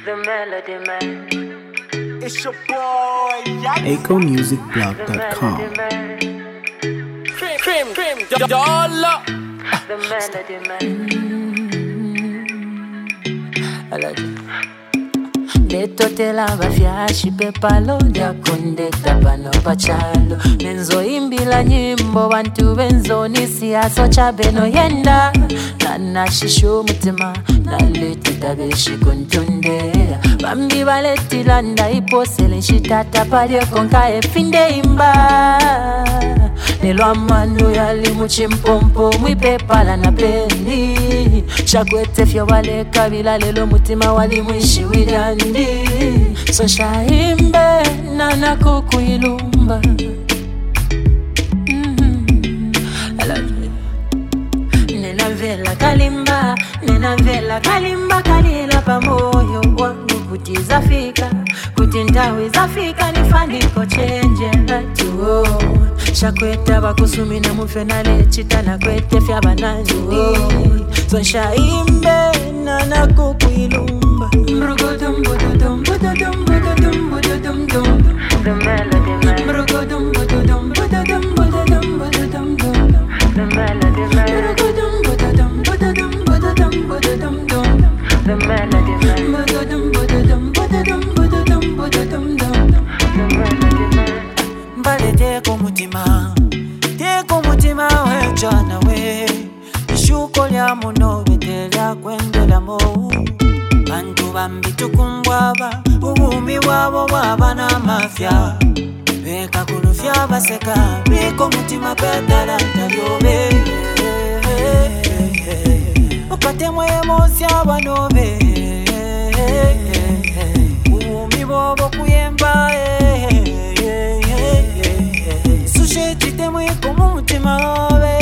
The melody man. It's your boy, AcoMusicBlog.com. Cream, dollar. The melody man. I like it. Detotela vafyashi pepalo Ndiakondeta pano pachalo Nenzo imbila nyimbo Wantu benzo nisiaso chabeno yenda Nana shishu mutima Naleti tabeshi kuntunde Bambi baleti landa Iposele shitata palio konka efinde imba Nelo amanu yali muchimpompo Mwipepala na peli Shakwete fyo wale kabila Lelo mutima wali mwishi wilyandi So shaimbe nana kukuilumba I love you. Nena vela kalimba kalila pamoyo wangu kuti zafika kuti ndawe zafika nifaniko chenje tu shakweta bakusumina mufenale chitana kwete fya banani so shaimbe nana kukuilumba mrugodum bududum bududum bududum bududum dum the melody man mrugodum bududum bududum bududum bududum dum the melody man mrugodum bududum bududum bududum bududum dum the melody man mrugodum bududum bududum bududum bududum dum the melody man mbale teko mutima wejana we ishuko lya muno betelya kwendela mo bantu bambi tukumbwaba ubumi wabo waba na mafya beka kulufya baseka biko mutima petala ntalyobe ukatemwe emosya banobe ubumi bobo kuyemba sushe chitemwe komu mutima wabe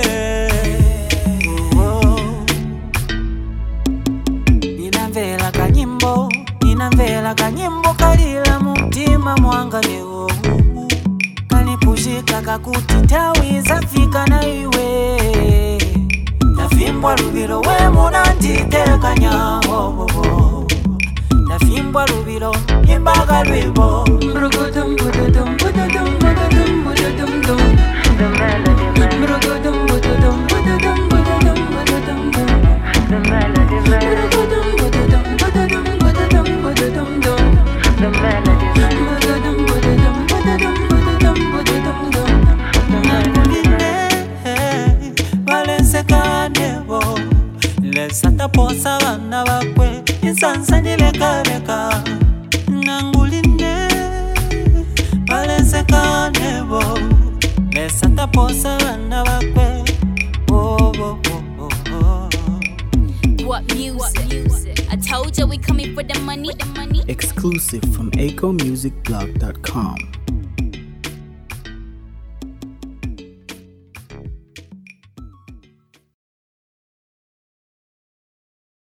Ninamvela kanyimbo kalila mutima mwanga leo kanipushika kakuti ntawi zafika na iwe nafimbwa lubilo we munanditeka nyawo nafimbwa lubilo imbaga lwibo mrugodum bududum bududum bududum bududum dum the melody man mrugodum bududum bududum bududum bududum dum the melody man mrugodum bududum bududum bududum bududum dum the melody man mrugodum bududum bududum bududum bududum dum the melody man balense kanebo lesata posa bana bakwe insansa nileka nanguline balense kanebo lesata posa bana bakwe What music? I told you we coming for the money. Exclusive from AcoMusicBlog.com.